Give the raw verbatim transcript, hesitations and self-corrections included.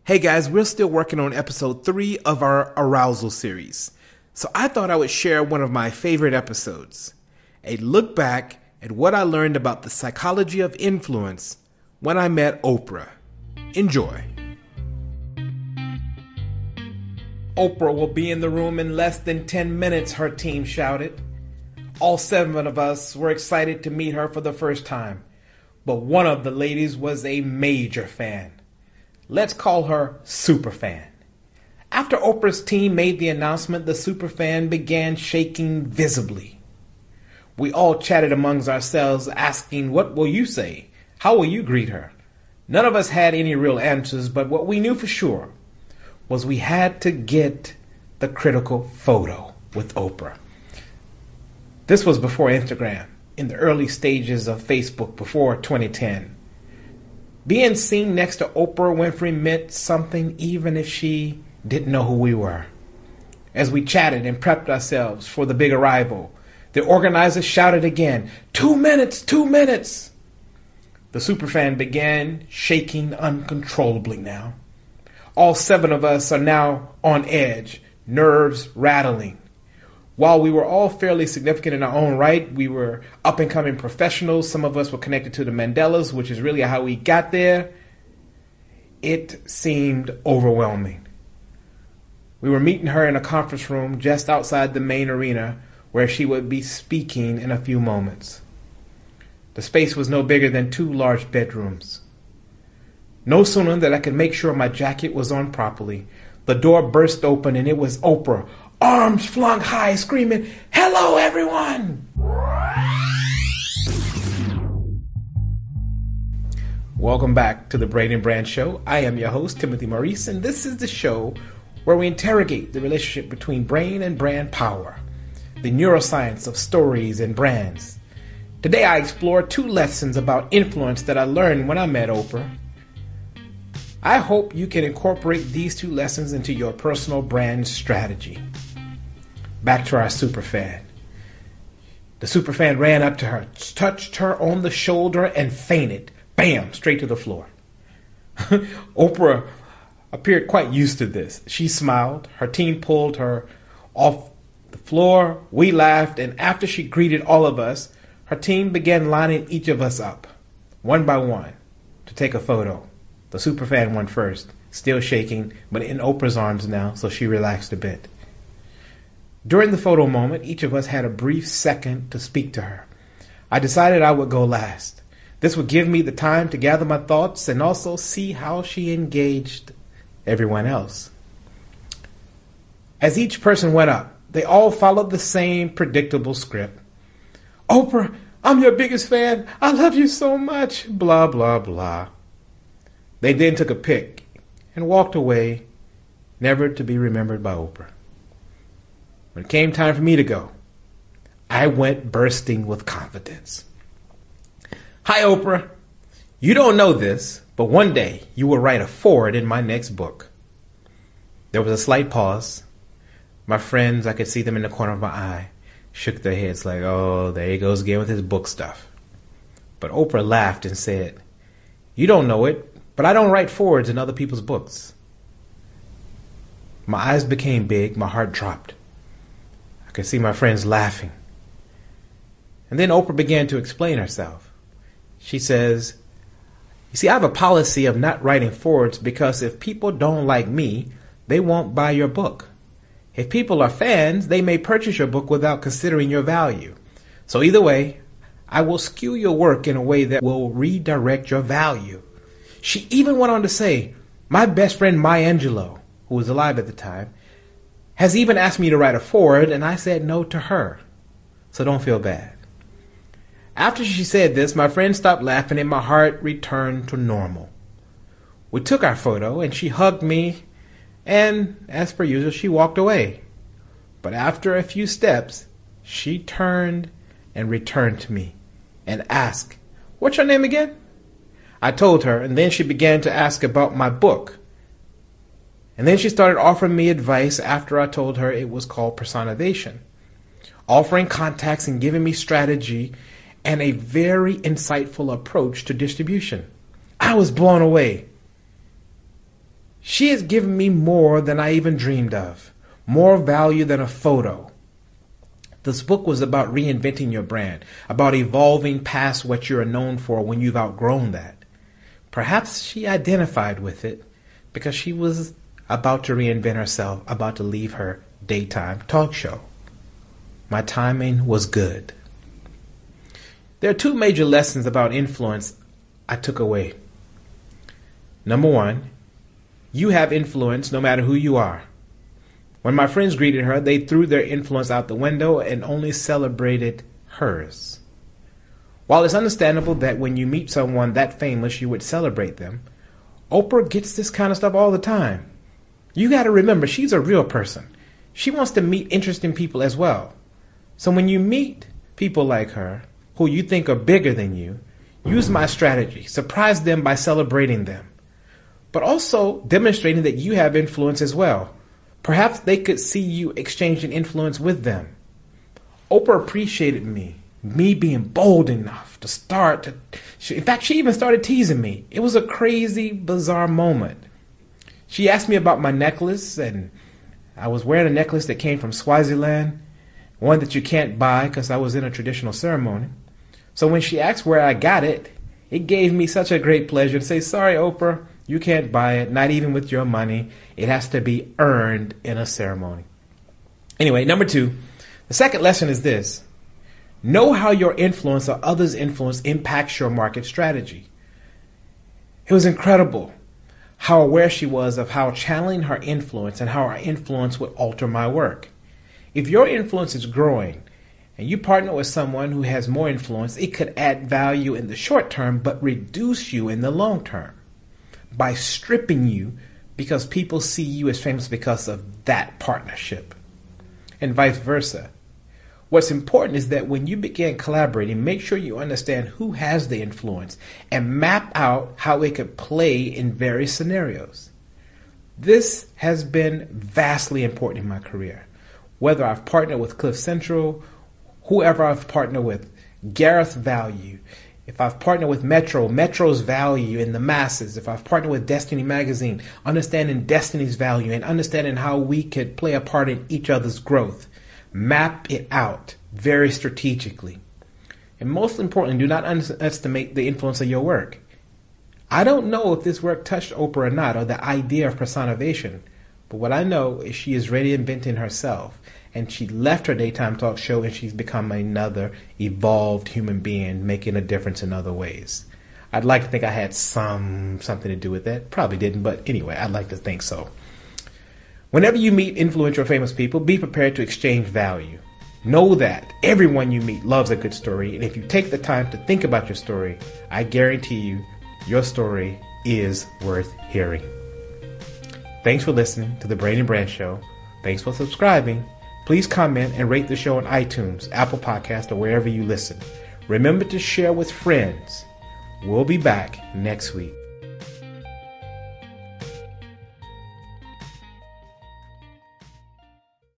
Hey guys, we're still working on episode three of our arousal series. So I thought I would share one of my favorite episodes. A look back at what I learned about the psychology of influence when I met Oprah. Enjoy. Oprah will be in the room in less than ten minutes, her team shouted. All seven of us were excited to meet her for the first time, but one of the ladies was a major fan. Let's call her Superfan. After Oprah's team made the announcement, the Superfan began shaking visibly. We all chatted amongst ourselves, asking, "What will you say? How will you greet her?" None of us had any real answers, but what we knew for sure was we had to get the critical photo with Oprah. This was before Instagram, in the early stages of Facebook before twenty ten. Being seen next to Oprah Winfrey meant something even if she didn't know who we were. As we chatted and prepped ourselves for the big arrival, the organizers shouted again, "Two minutes, two minutes!" The superfan began shaking uncontrollably now. All seven of us are now on edge, nerves rattling. While we were all fairly significant in our own right, we were up-and-coming professionals. Some of us were connected to the Mandelas, which is really how we got there. It seemed overwhelming. We were meeting her in a conference room just outside the main arena where she would be speaking in a few moments. The space was no bigger than two large bedrooms. No sooner than I could make sure my jacket was on properly, the door burst open and it was Oprah, arms flung high, screaming, "Hello, everyone!" Welcome back to the Brain and Brand Show. I am your host, Timothy Maurice, and this is the show where we interrogate the relationship between brain and brand power, the neuroscience of stories and brands. Today I explore two lessons about influence that I learned when I met Oprah. I hope you can incorporate these two lessons into your personal brand strategy. Back to our superfan. The superfan ran up to her, touched her on the shoulder, and fainted. Bam! Straight to the floor. Oprah appeared quite used to this. She smiled. Her team pulled her off the floor. We laughed, and after she greeted all of us, her team began lining each of us up, one by one, to take a photo. The superfan went first, still shaking, but in Oprah's arms now, so she relaxed a bit. During the photo moment, each of us had a brief second to speak to her. I decided I would go last. This would give me the time to gather my thoughts and also see how she engaged everyone else. As each person went up, they all followed the same predictable script. "Oprah, I'm your biggest fan. I love you so much." Blah, blah, blah. They then took a pic and walked away, never to be remembered by Oprah. When it came time for me to go, I went bursting with confidence. "Hi, Oprah. You don't know this, but one day you will write a foreword in my next book." There was a slight pause. My friends, I could see them in the corner of my eye, shook their heads like, "Oh, there he goes again with his book stuff." But Oprah laughed and said, "You don't know it, but I don't write forewords in other people's books." My eyes became big, my heart dropped. I could see my friends laughing. And then Oprah began to explain herself. She says, "You see, I have a policy of not writing forewords because if people don't like me, they won't buy your book. If people are fans, they may purchase your book without considering your value. So either way, I will skew your work in a way that will redirect your value." She even went on to say, "My best friend Maya Angelou, who was alive at the time, has even asked me to write a foreword, and I said no to her. So don't feel bad." After she said this, my friend stopped laughing and my heart returned to normal. We took our photo and she hugged me, and as per usual, she walked away. But after a few steps, she turned and returned to me and asked, "What's your name again?" I told her, and then she began to ask about my book. And then she started offering me advice after I told her it was called Personivation, offering contacts and giving me strategy and a very insightful approach to distribution. I was blown away. She has given me more than I even dreamed of, more value than a photo. This book was about reinventing your brand, about evolving past what you are known for when you've outgrown that. Perhaps she identified with it because she was about to reinvent herself, about to leave her daytime talk show. My timing was good. There are two major lessons about influence I took away. Number one, you have influence no matter who you are. When my friends greeted her, they threw their influence out the window and only celebrated hers. While it's understandable that when you meet someone that famous, you would celebrate them, Oprah gets this kind of stuff all the time. You got to remember, she's a real person. She wants to meet interesting people as well. So when you meet people like her, who you think are bigger than you, use my strategy. Surprise them by celebrating them, but also demonstrating that you have influence as well. Perhaps they could see you exchanging influence with them. Oprah appreciated me, me being bold enough to start. To, she, in fact, she even started teasing me. It was a crazy, bizarre moment. She asked me about my necklace, and I was wearing a necklace that came from Swaziland, one that you can't buy because I was in a traditional ceremony. So when she asked where I got it, it gave me such a great pleasure to say, sorry, Oprah, you can't buy it, not even with your money. It has to be earned in a ceremony. Anyway, number two, the second lesson is this. Know how your influence or others' influence impacts your market strategy. It was incredible how aware she was of how channeling her influence and how her influence would alter my work. If your influence is growing and you partner with someone who has more influence, it could add value in the short term but reduce you in the long term by stripping you because people see you as famous because of that partnership, and vice versa. What's important is that when you begin collaborating, make sure you understand who has the influence and map out how it could play in various scenarios. This has been vastly important in my career. Whether I've partnered with Cliff Central, whoever I've partnered with, Gareth's value, if I've partnered with Metro, Metro's value in the masses, if I've partnered with Destiny Magazine, understanding Destiny's value and understanding how we could play a part in each other's growth. Map it out very strategically. And most importantly, do not underestimate the influence of your work. I don't know if this work touched Oprah or not, or the idea of personization, but what I know is she is reinventing herself. And she left her daytime talk show and she's become another evolved human being, making a difference in other ways. I'd like to think I had some something to do with that. Probably didn't, but anyway, I'd like to think so. Whenever you meet influential or famous people, be prepared to exchange value. Know that everyone you meet loves a good story, and if you take the time to think about your story, I guarantee you your story is worth hearing. Thanks for listening to The Brain and Brand Show. Thanks for subscribing. Please comment and rate the show on iTunes, Apple Podcasts, or wherever you listen. Remember to share with friends. We'll be back next week.